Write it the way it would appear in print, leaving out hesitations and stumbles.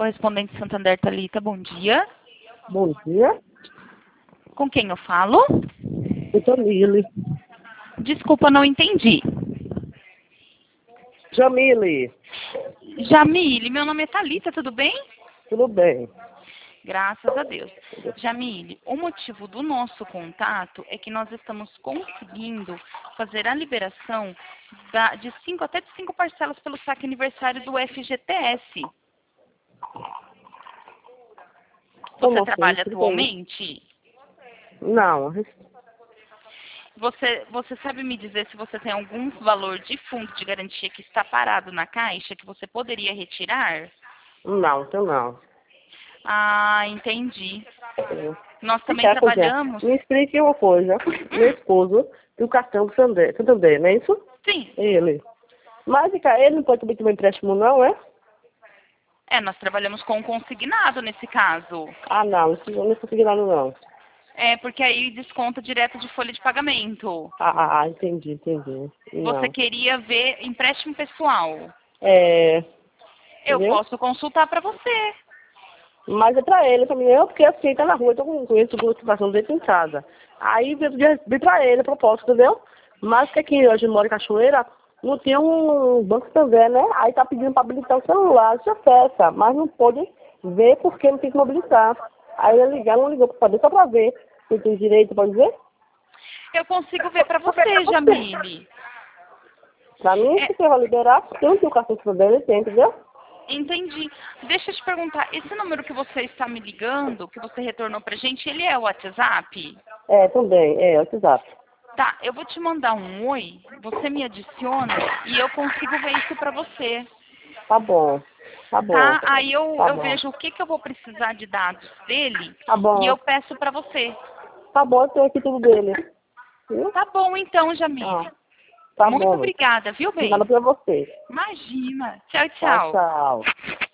correspondente Santander Thalita, bom dia. Bom dia. Com quem eu falo? Jamile. Desculpa, não entendi. Jamile, Jamile, meu nome é Thalita, tudo bem? tudo bem? Graças a Deus. Jamile, o motivo do nosso contato é que nós estamos conseguindo fazer a liberação de 5 parcelas pelo saque aniversário do FGTS. Você Como trabalha assim? Tudo bem? atualmente? Não, Você sabe me dizer se você tem algum valor de fundo de garantia que está parado na caixa que você poderia retirar? não, então não. Ah, entendi. É. Nós também Quer coisa? trabalhamos. Me explique uma coisa. Meu esposo tem o cartão do Santander, não é isso? Sim. Ele. Mas ele não pode também tomar empréstimo não, é? Nós trabalhamos com consignado nesse caso. Ah, não, isso eu não consegui nada não. É, porque aí desconta direto de folha de pagamento. Entendi. Você Não. queria ver empréstimo pessoal. É, Eu entendeu? posso consultar para você. Mas é pra ele, pra mim, eu, porque assim, tá na rua, eu tô com isso, com a situação dele em casa. Aí vem pra ele a proposta, entendeu? Mas que aqui hoje mora em Cachoeira, não tem um banco também, né? Aí tá pedindo pra habilitar o celular, isso é festa, mas não pode ver porque não tem que mobilitar. Aí ele ligar, não ligou pra saber, só pra ver se tem direito, pode ver? Eu consigo ver para você, Jamile. Pra mim, É, se você vai liberar, eu não tenho o cartão de dele, tem, entendeu? entendi. Deixa eu te perguntar, esse número que você está me ligando, que você retornou pra gente, ele é o WhatsApp? É, também, é, WhatsApp. Tá, eu vou te mandar um oi, você me adiciona e eu consigo ver isso pra você. Tá bom, tá bom, Tá? Aí eu, tá eu bom, vejo o que eu vou precisar de dados dele tá e eu bom. peço pra você. Tá bom, eu tenho aqui tudo dele. Viu? Tá bom então, Ah, Jamile. tá Muito bom, mãe. obrigada, viu, Nada bem? pra você. Imagina. Tchau, Tchau, tchau. tchau.